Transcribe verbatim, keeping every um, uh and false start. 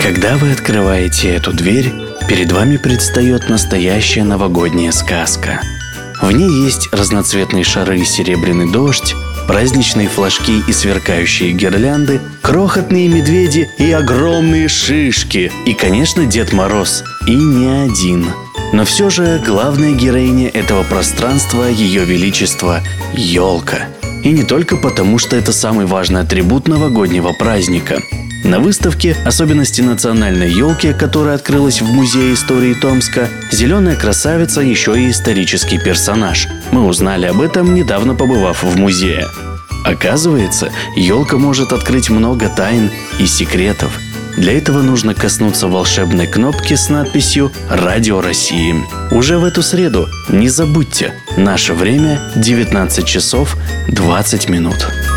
Когда вы открываете эту дверь, перед вами предстает настоящая новогодняя сказка. В ней есть разноцветные шары и серебряный дождь, праздничные флажки и сверкающие гирлянды, крохотные медведи и огромные шишки. И, конечно, Дед Мороз. И не один. Но все же главная героиня этого пространства – Ее Величество – елка. И не только потому, что это самый важный атрибут новогоднего праздника. На выставке «Особенности национальной елки», которая открылась в Музее истории Томска, зеленая красавица еще и исторический персонаж. Мы узнали об этом, недавно побывав в музее. Оказывается, елка может открыть много тайн и секретов. Для этого нужно коснуться волшебной кнопки с надписью «Радио России». Уже в эту среду, не забудьте, наше время девятнадцать часов двадцать минут.